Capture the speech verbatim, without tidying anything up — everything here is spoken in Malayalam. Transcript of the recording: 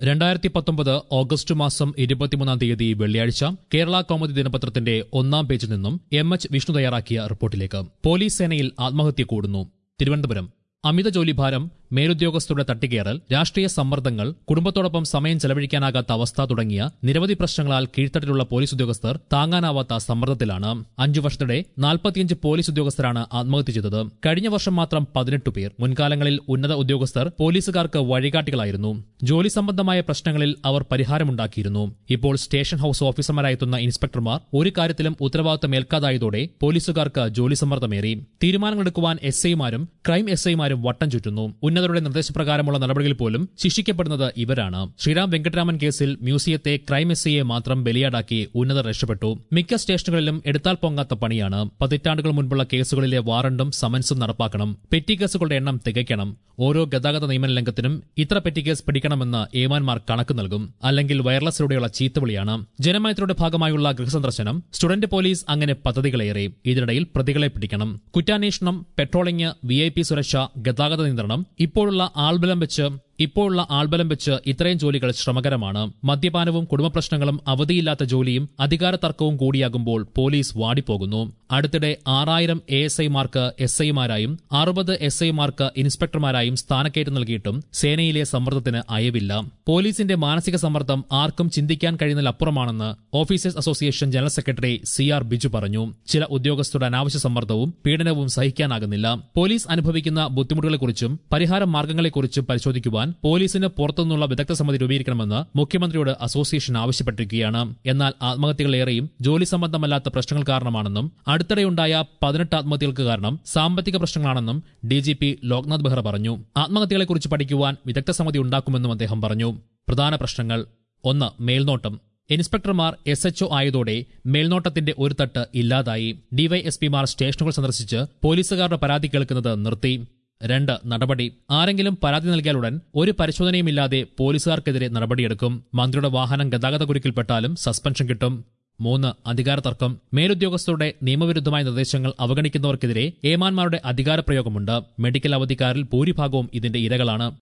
രണ്ടായിരത്തി പത്തൊമ്പത് ഓഗസ്റ്റ് മാസം ഇരുപത്തിമൂന്നാം തീയതി വെള്ളിയാഴ്ച കേരള കൗമുദി ദിനപത്രത്തിന്റെ ഒന്നാം പേജിൽ നിന്നും എം എച്ച് വിഷ്ണു തയ്യാറാക്കിയ റിപ്പോർട്ടിലേക്ക്. പോലീസ് സേനയിൽ ആത്മഹത്യ കൂടുന്നു. തിരുവനന്തപുരം. അമിത ജോലിഭാരം, മേലുദ്യോഗസ്ഥരുടെ തട്ടിക്കയറൽ, രാഷ്ട്രീയ സമ്മർദ്ദങ്ങൾ, കുടുംബത്തോടൊപ്പം സമയം ചെലവഴിക്കാനാകാത്ത അവസ്ഥ തുടങ്ങിയ നിരവധി പ്രശ്നങ്ങളാൽ കീഴ്ത്തട്ടിലുള്ള പോലീസ് ഉദ്യോഗസ്ഥർ താങ്ങാനാവാത്ത സമ്മർദ്ദത്തിലാണ്. അഞ്ചു വർഷത്തിടെ നാൽപ്പത്തിയഞ്ച് പോലീസ് ഉദ്യോഗസ്ഥരാണ് ആത്മഹത്യ ചെയ്തത്. കഴിഞ്ഞ വർഷം മാത്രം പതിനെട്ട് പേർ. മുൻകാലങ്ങളിൽ ഉന്നത ഉദ്യോഗസ്ഥർ പോലീസുകാർക്ക് വഴികാട്ടികളായിരുന്നു. ജോലി സംബന്ധമായ പ്രശ്നങ്ങളിൽ അവർ പരിഹാരമുണ്ടാക്കിയിരുന്നു. ഇപ്പോൾ സ്റ്റേഷൻ ഹൌസ് ഓഫീസർമാരായെത്തുന്ന ഇൻസ്പെക്ടർമാർ ഒരു കാര്യത്തിലും ഉത്തരവാദിത്തമേൽക്കാതായതോടെ പോലീസുകാർക്ക് ജോലി സമ്മർദ്ദമേറി. തീരുമാനങ്ങളെടുക്കുവാൻ എസ് ഐമാരും ക്രൈം എസ് ഐമാരും വട്ടം ചുറ്റുന്നു. ഉന്നതരുടെ നിർദ്ദേശപ്രകാരമുള്ള നടപടികളിൽ പോലും ശിക്ഷിക്കപ്പെടുന്നത് ഇവരാണ്. ശ്രീറാം വെങ്കട്ടരാമൻ കേസിൽ മ്യൂസിയത്തെ ക്രൈം എസ് ഐയെ മാത്രം ബലിയാടാക്കി ഉന്നതർ രക്ഷപ്പെട്ടു. മിക്ക സ്റ്റേഷനുകളിലും എടുത്താൽ പൊങ്ങാത്ത പണിയാണ്. പതിറ്റാണ്ടുകൾ മുൻപുള്ള കേസുകളിലെ വാറണ്ടും സമൻസും നടപ്പാക്കണം. പെറ്റി കേസുകളുടെ എണ്ണം തികയ്ക്കണം. ഓരോ ഗതാഗത നിയമന ലംഘനത്തിനും ഇത്ര പെറ്റി കേസ് പിടിക്കണമെന്ന് ഏമാന്മാർ കണക്ക് നൽകും. അല്ലെങ്കിൽ വയർലെസ്സിലൂടെയുള്ള ചീത്തവിളിയാണ്. ജനമൈത്രിയുടെ ഭാഗമായുള്ള ഗൃഹസന്ദർശനം, സ്റ്റുഡന്റ് പോലീസ്, അങ്ങനെ പദ്ധതികളേറെ. ഇതിനിടയിൽ പ്രതികളെ പിടിക്കണം. കുറ്റാന്വേഷണം, പെട്രോളിംഗ്, വി ഐ പി സുരക്ഷ, ഗതാഗത നിയന്ത്രണം. ഇപ്പോഴുള്ള ആൾബലം വെച്ച് ഇപ്പോഴുള്ള ആൾബലം വെച്ച് ഇത്രയും ജോലികൾ ശ്രമകരമാണ്. മദ്യപാനവും കുടുംബപ്രശ്നങ്ങളും അവധിയില്ലാത്ത ജോലിയും അധികാര തർക്കവും കൂടിയാകുമ്പോൾ പോലീസ് വാടിപ്പോകുന്നു. അടുത്തിടെ ആറായിരം എ എസ് ഐമാർക്ക് എസ് ഐമാരായും അറുപത് എസ് ഐമാർക്ക് ഇൻസ്പെക്ടർമാരായും സ്ഥാനക്കയറ്റം നൽകിയിട്ടും സേനയിലെ സമ്മർദ്ദത്തിന് അയവില്ല. പോലീസിന്റെ മാനസിക സമ്മർദ്ദം ആർക്കും ചിന്തിക്കാൻ കഴിയുന്നതിലപ്പുറമാണെന്ന് officers association general secretary C R Biju പറഞ്ഞു. ചില ഉദ്യോഗസ്ഥരുടെ അനാവശ്യ സമ്മർദ്ദവും പീഡനവും സഹിക്കാനാകുന്നില്ല. പോലീസ് അനുഭവിക്കുന്ന ബുദ്ധിമുട്ടുകളെക്കുറിച്ചും പരിഹാര മാർഗങ്ങളെക്കുറിച്ചും പരിശോധിക്കുവാൻ പോലീസിന് പുറത്തുനിന്നുള്ള വിദഗ്ധ സമിതി രൂപീകരിക്കണമെന്ന് മുഖ്യമന്ത്രിയോട് അസോസിയേഷൻ ആവശ്യപ്പെട്ടിരിക്കുകയാണ്. എന്നാൽ ആത്മഹത്യകളേറെയും ജോലി സംബന്ധമല്ലാത്ത പ്രശ്നങ്ങൾ കാരണമാണെന്നും അടുത്തിടെയുണ്ടായ പതിനെട്ട് ആത്മഹത്യകൾക്ക് കാരണം സാമ്പത്തിക പ്രശ്നങ്ങളാണെന്നും D G P Loknath Behera പറഞ്ഞു. ആത്മഹത്യകളെക്കുറിച്ച് പഠിക്കുവാൻ വിദഗ്ധ സമിതി ഉണ്ടാക്കുമെന്നും അദ്ദേഹം പറഞ്ഞു. പ്രധാന പ്രശ്നങ്ങൾ: ഒന്ന്, മേൽനോട്ടം. ഇൻസ്പെക്ടർമാർ എസ് എച്ച് ഒ ആയതോടെ മേൽനോട്ടത്തിന്റെ ഒരു തട്ട് ഇല്ലാതായി. ഡിവൈഎസ്പിമാർ സ്റ്റേഷനുകൾ സന്ദർശിച്ച് പോലീസുകാരുടെ പരാതി കേൾക്കുന്നത് നിർത്തി. രണ്ട്, നടപടി. ആരെങ്കിലും പരാതി നൽകിയാലുടൻ ഒരു പരിശോധനയുമില്ലാതെ പോലീസുകാർക്കെതിരെ നടപടിയെടുക്കും. മന്ത്രിയുടെ വാഹനം ഗതാഗത കുരുക്കിൽപ്പെട്ടാലും സസ്പെൻഷൻ കിട്ടും. മൂന്ന്, അധികാര തർക്കം. മേലുദ്യോഗസ്ഥരുടെ നിയമവിരുദ്ധമായ നിർദ്ദേശങ്ങൾ അവഗണിക്കുന്നവർക്കെതിരെ ഏമാന്മാരുടെ അധികാരപ്രയോഗമുണ്ട്. മെഡിക്കൽ അവധിക്കാരിൽ ഭൂരിഭാഗവും ഇതിന്റെ ഇരകളാണ്.